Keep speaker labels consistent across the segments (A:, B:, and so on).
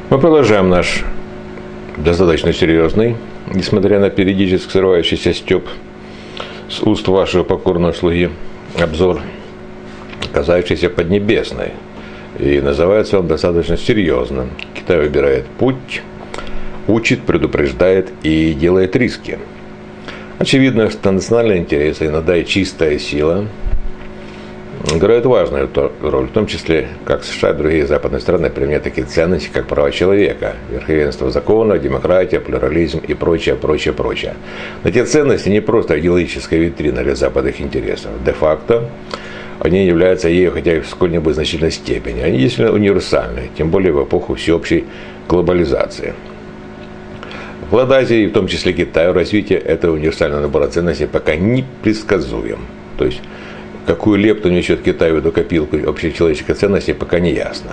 A: Мы продолжаем наш достаточно серьезный, несмотря на периодически срывающийся стёб с уст вашего покорного слуги, обзор, касающийся Поднебесной. И называется он достаточно серьезно. Китай выбирает путь, учит, предупреждает и делает риски. Очевидно, что национальные интересы, иногда и чистая сила, играют важную роль, в том числе, как США и другие западные страны применяют такие ценности, как права человека, верховенство закона, демократия, плюрализм и прочее, прочее, прочее. Но эти ценности не просто идеологическая витрина для западных интересов. Де-факто они являются ею хотя и в сколь-нибудь значительной степени. Они действительно универсальны, тем более в эпоху всеобщей глобализации. Вклад Азии, в том числе Китаю, развитие этого универсального набора ценностей пока непредсказуем. То есть, какую лепту несет Китай в эту копилку общечеловеческой ценностей, пока не ясно.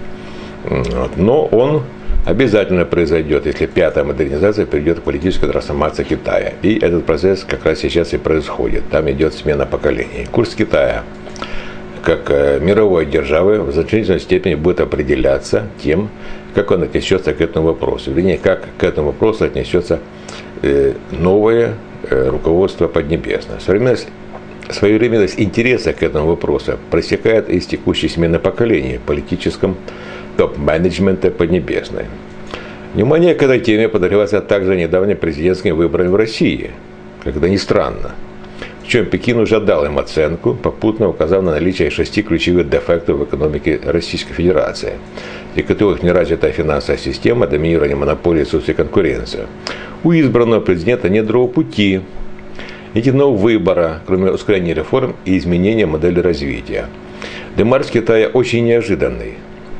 A: Но он обязательно произойдет, если пятая модернизация приведет к политической трансформации Китая. И этот процесс как раз сейчас и происходит. Там идет смена поколений. Курс Китая как мировой державы в значительной степени будет определяться тем, как он отнесется к этому вопросу. Вернее, как к этому вопросу отнесется новое руководство Поднебесной. Своевременность интереса к этому вопросу проистекает из текущей смены поколений в политическом топ-менеджменте Поднебесной. Внимание к этой теме подогревается также недавними президентскими выборами в России, как это ни странно. Причем Пекин уже дал им оценку, попутно указав на наличие 6 ключевых дефектов в экономике Российской Федерации, среди которых неразвитая финансовая система, доминирование монополии, отсутствие конкуренции. У избранного президента нет другого пути, единого выбора, кроме ускорения реформ и изменения модели развития. Демарш Китая очень неожиданный.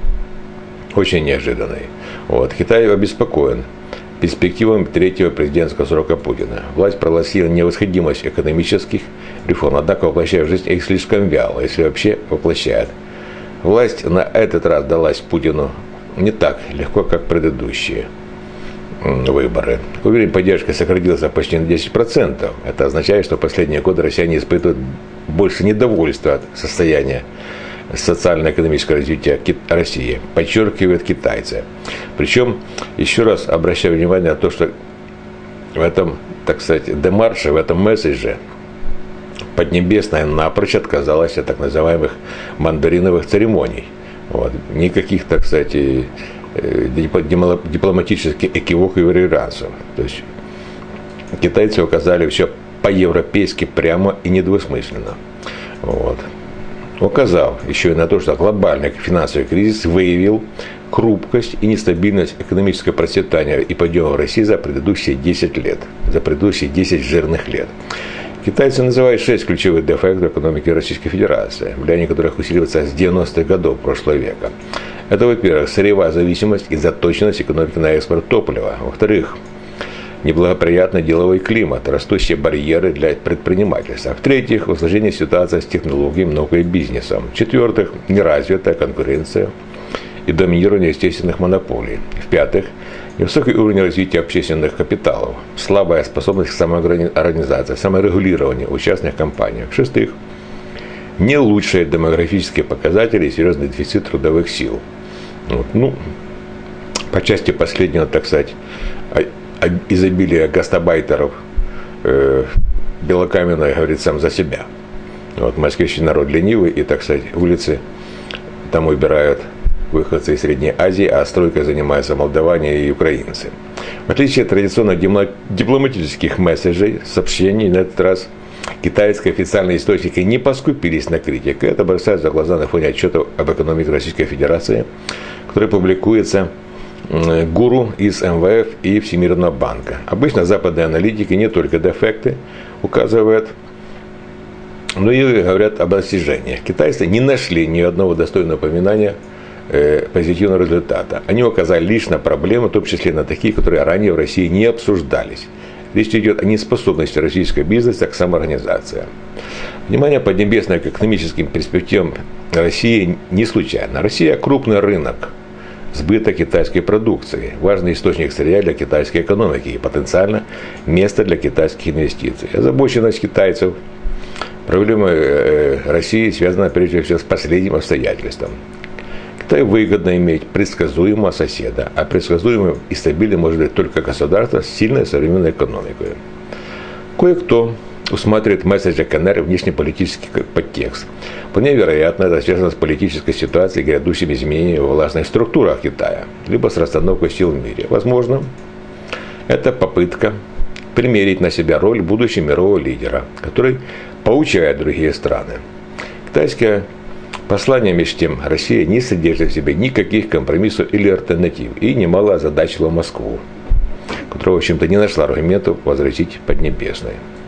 A: Очень неожиданный. Китай обеспокоен перспективами третьего президентского срока Путина. Власть прогласила невосходимость экономических реформ, однако воплощая в жизнь их слишком вяло, если вообще воплощает. Власть на этот раз далась Путину не так легко, как предыдущие выборы. Уровень поддержки сократился почти на 10%. Это означает, что в последние годы россияне испытывают больше недовольства от состояния социально-экономического развития России, подчеркивают китайцы. Причем, еще раз обращаю внимание на то, что в этом, так сказать, демарше, в этом месседже Поднебесная напрочь отказалась от так называемых мандариновых церемоний. Никаких, так сказать, дипломатических экивоков и реверансов. То есть китайцы указали все по-европейски прямо и недвусмысленно. Указав еще и на то, что глобальный финансовый кризис выявил хрупкость и нестабильность экономического процветания и подъема в России за предыдущие 10 лет, за предыдущие 10 жирных лет. Китайцы называют 6 ключевых дефектов экономики Российской Федерации, влияние которых усиливается с 90-х годов прошлого века. Это, во-первых, сырьевая зависимость и заточенность экономики на экспорт топлива. Во-вторых, неблагоприятный деловой климат, растущие барьеры для предпринимательства. В-третьих, усложнение ситуации с технологиями, наукой и бизнесом. В-четвертых, неразвитая конкуренция и доминирование естественных монополий. В-пятых, невысокий уровень развития общественных капиталов, слабая способность к самоорганизации, саморегулированию в частных компаниях. В-шестых, не лучшие демографические показатели и серьезный дефицит трудовых сил. По части последнего, так сказать, изобилие гастарбайтеров белокаменное говорит сам за себя. Москвич народ ленивый, и, так сказать, улицы там убирают выходцы из Средней Азии, а стройкой занимаются молдаване и украинцы. В отличие от традиционных дипломатических месседжей, сообщений, на этот раз китайские официальные источники не поскупились на критику. Это бросается в глаза на фоне отчетов об экономике Российской Федерации, который публикуется гуру из МВФ и Всемирного банка. Обычно западные аналитики не только дефекты указывают, но и говорят об достижениях. Китайцы не нашли ни одного достойного упоминания позитивного результата. Они указали лишь на проблемы, в том числе на такие, которые ранее в России не обсуждались. Речь идет о неспособности российского бизнеса к самоорганизации. Внимание Поднебесной к экономическим перспективам России не случайно. Россия – крупный рынок сбыта китайской продукции, важный источник сырья для китайской экономики и потенциально место для китайских инвестиций. Озабоченность китайцев проблемой России связана прежде всего с последним обстоятельством. Китаю выгодно иметь предсказуемого соседа, а предсказуемым и стабильным может быть только государство с сильной современной экономикой. Кое-кто усматривает в месседже КНР внешнеполитический подтекст. Вполне вероятно, это связано с политической ситуацией и грядущими изменениями в властных структурах Китая, либо с расстановкой сил в мире. Возможно, это попытка примерить на себя роль будущего мирового лидера, который поучает другие страны. Китайское послание, между тем, Россия не содержит в себе никаких компромиссов или альтернатив и немало озадачила Москву, которая, в общем-то, не нашла аргументов возразить Поднебесной.